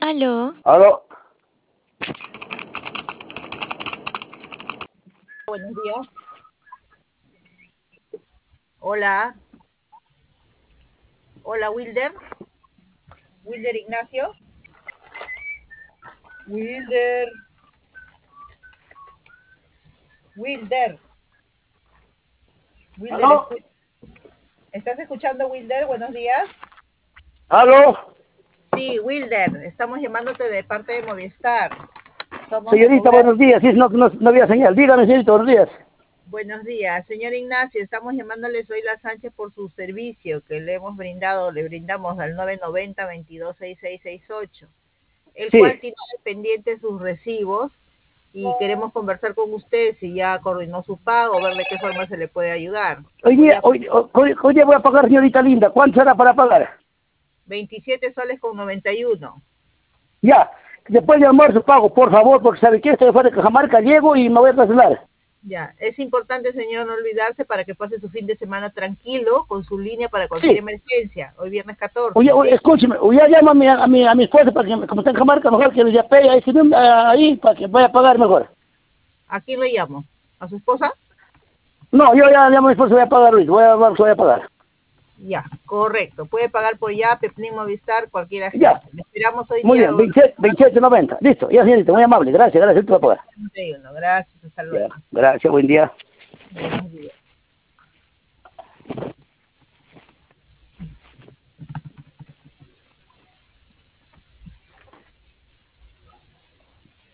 Aló. Aló. Buenos días. Hola. Hola, Wilder. Wilder Ignacio. Wilder. Wilder. Wilder, ¿Aló? ¿estás escuchando, Wilder? Buenos días. Aló. Sí, Wilder, estamos llamándote de parte de Movistar. Somos de Señorita, cobrar. buenos días. Sí, no había señal. Dígame, señorita, buenos días. Buenos días, señor Ignacio. Estamos llamándole, soy la Sánchez, por su servicio que le brindamos al 990-226668, el Sí. cual tiene pendiente sus recibos y queremos conversar con usted si ya coordinó su pago, ver de qué forma se le puede ayudar. Hoy día voy a pagar, señorita linda. ¿Cuánto será para pagar? 27 soles con 91. Ya. Después de almuerzo pago, por favor, porque sabe que estoy fuera de Cajamarca, llego y me voy a trasladar. Ya, es importante, señor, no olvidarse para que pase su fin de semana tranquilo con su línea para cualquier Sí. emergencia. Hoy viernes 14. Oye, escúcheme, ya llamo a mi esposa para que, como está en Cajamarca, mejor que le llame ahí para que vaya a pagar mejor. ¿A quién le llamo? ¿A su esposa? No, yo ya llamo a mi esposa, voy a pagar, Luis. Voy a pagar. Ya, correcto. Puede pagar por Yape, Plin, Movistar, cualquier Ya. agente. Le esperamos hoy Muy día. bien, 27.90. Listo, ya, señorita, muy amable. Gracias, te voy a pagar. 31. Gracias, hasta Ya, luego. gracias, buen día. Buenos días.